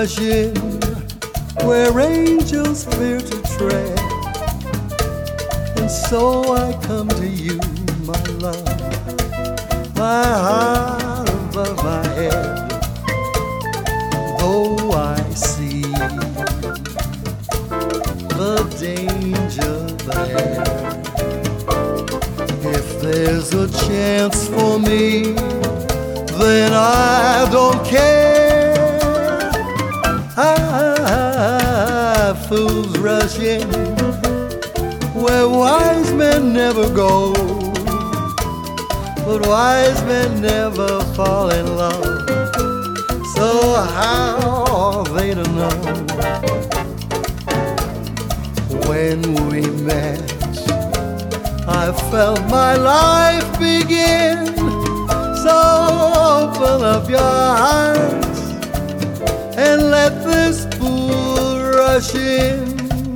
rush in where angels fear to tread. And so I come to you, my love, my heart above my head. Though I see the danger ahead, if there's a chance for me, then I don't care. Fools rush in where wise men never go, but wise men never fall in love. So how are they to know? When we met, I felt my life begin. So open up your hearts and let this fool rush in.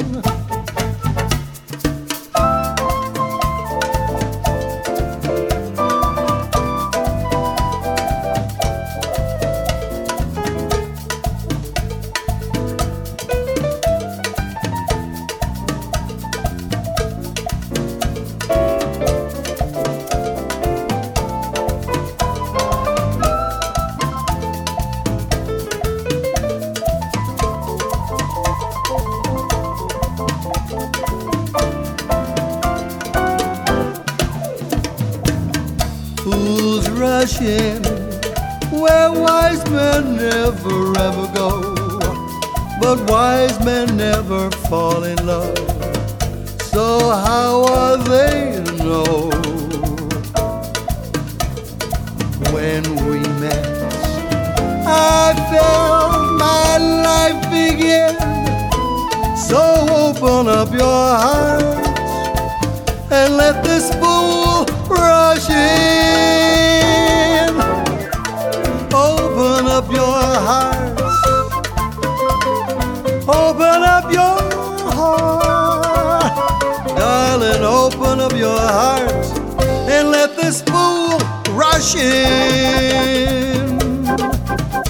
Fools rush in where wise men never ever go, but wise men never fall in love. So how are they to know? When we met, I felt my life begin. So open up your heart and let this fool rush in. Open up your hearts, open up your heart, darling, open up your heart and let this fool rush in.